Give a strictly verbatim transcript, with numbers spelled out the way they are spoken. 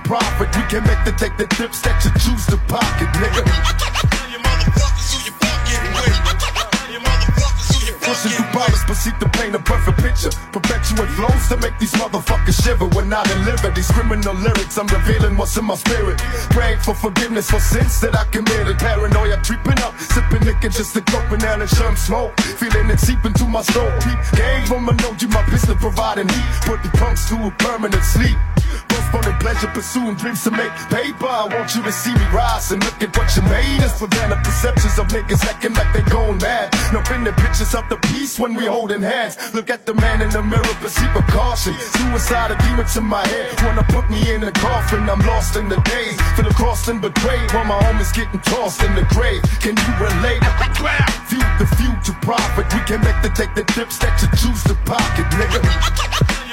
profit. We can make the take the dips that you choose to pocket, nigga. You motherfuckers who you fucking with. You motherfuckers who you Pushing fucking through bars, proceed to paint a perfect picture. Perpetuate flows to make these motherfuckers shiver. When I deliver these criminal lyrics, I'm revealing what's in my spirit. Praying for forgiveness for sins that I committed. Paranoia creeping up, sipping liquor just to cope and down and sherm smoke. Feeling it seep into my soul. Peep game from a note, you my pistol providing heat. Put the punks to a permanent sleep. Postponing pleasure, pursuing dreams to make paper. I want you to see me rise and look at what you made. It's preventing perceptions of niggas acting like they gone mad. No pinning pictures of the peace when we holding hands. Look at the man in the mirror, perceive a caution. Suicide, a demon to my head. Wanna put me in a coffin, I'm lost in the days. Feel crossed and betrayed while my homies getting tossed in the grave. Can you relate? View the future profit. We can make the take the dips that you choose to pocket, nigga.